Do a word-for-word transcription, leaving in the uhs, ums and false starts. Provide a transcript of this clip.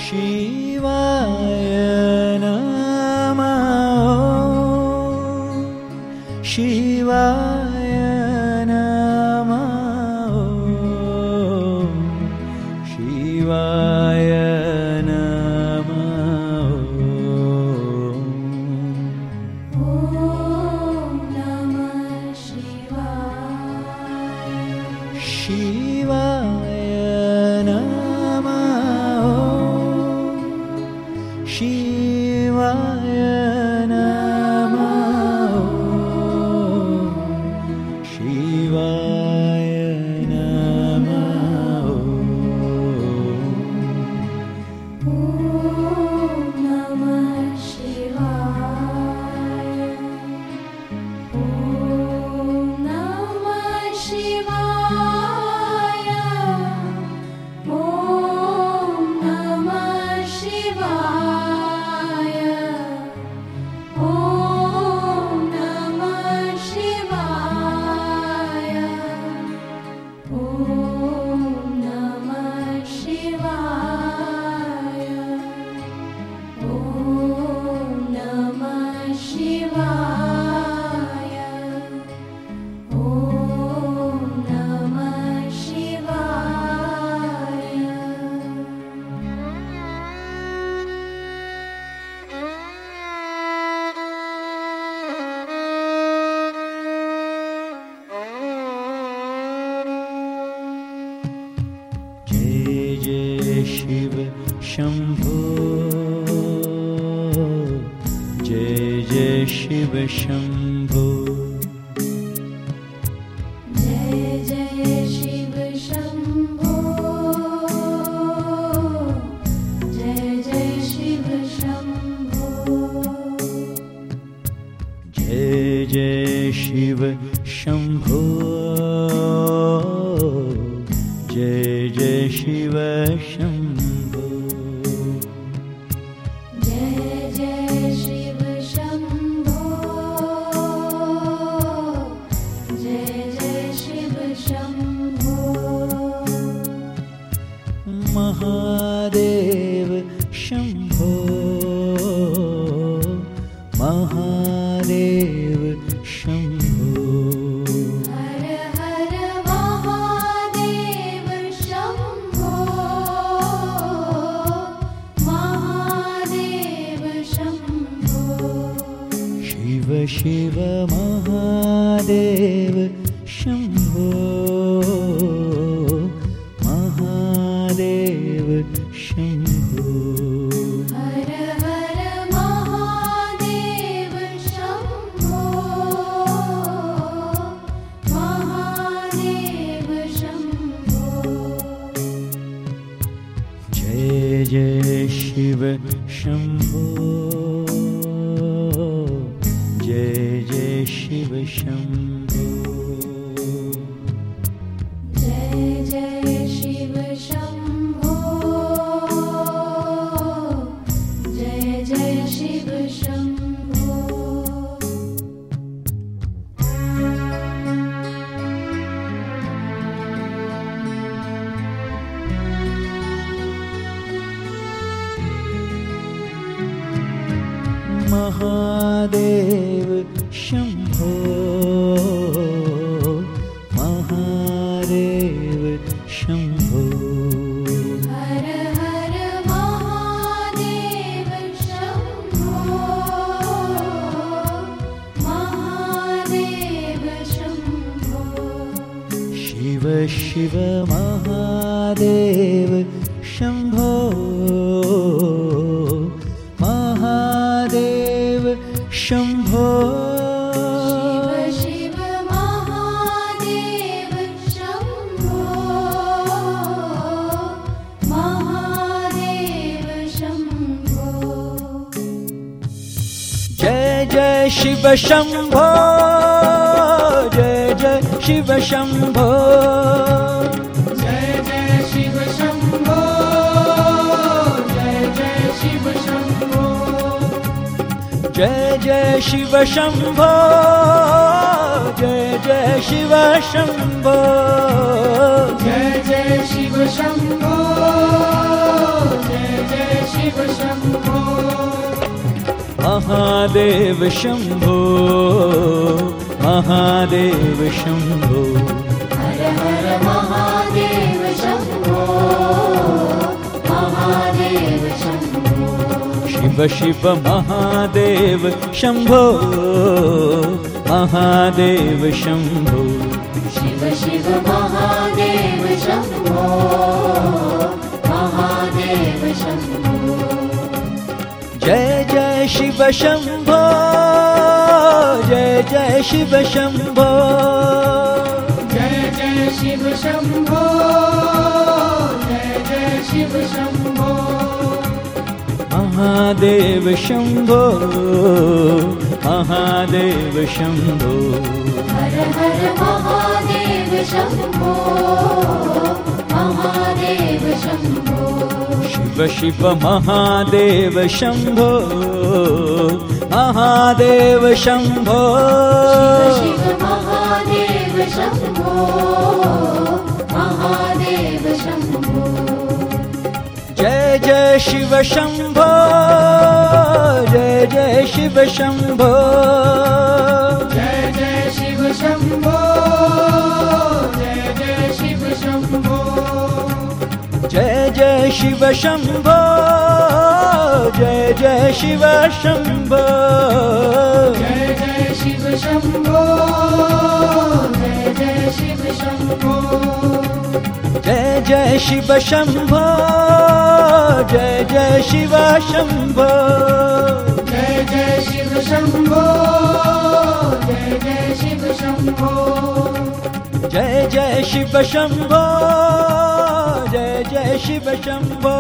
शिवाय नमः शिवाय नमः शिवाय नमः ॐ नमः शिवाय शिवाय नमः शिवाय नमः शिवाय नमः ॐ नमः शिवाय ॐ नमः शिवाय ॐ नमः शिवाय ॐ नमः शिवाय ॐ नमः शिवाय ॐ नमः शिवाय ॐ नमः शिवाय जय जय शिव शंभो जय जय शिव शंभो जय जय शिव शंभो जय जय शिव शंभो जय जय शिव शंभो जय जय शिव शंभो जय जय शिव शंभो जय जय शिव शंभो महादेव शंभो महादेव शंभो हर हर महादेव शंभो महादेव शंभो शिव शिव महादेव शंभो महादेव शंभो हर हर महादेव शंभो महादेव शंभो जय जय शिव शंभो जय जय शिव शंभो जय जय शिव शंभो जय जय शिव शंभो महादेव शंभो महादेव शंभो हर हर महादेव शंभो महादेव शंभो शिव शिव महादेव शंभो महादेव शंभो शिव शिव महादेव शंभो महादेव शंभो जय जय शिव शंभो जय जय शिव शंभो जय जय शिव शंभो जय जय शिव शंभो जय जय शिव शंभो जय जय शिव शंभो जय जय शिव शंभो जय जय शिव शंभो महादेव शंभो महादेव शंभो हर हर महादेव शंभो महादेव शंभो शिव शिव महादेव शंभो महादेव शंभो शिव शिव महादेव शंभो महादेव शंभो जय जय शिव शंभो जय जय शिव शंभो जय जय शिव शंभो जय जय शिव शंभो महादेव शंभो महादेव शंभो हर हर महादेव शंभो महादेव शंभो शिव शिव महादेव शंभो महादेव शंभो शिव महादेव शंभो महादेव शंभो जय जय शिव शंभो जय जय शिव शंभो जय जय शिव शंभो जय जय शिव शंभो जय जय शिव शंभो जय जय शिव शंभो जय जय शिव शंभो जय जय शिव शंभो जय जय शिव शंभो जय जय शिव शंभो जय जय शिव शंभो जय जय शिव शंभो जय जय शिव शंभो जय जय शिव शंभो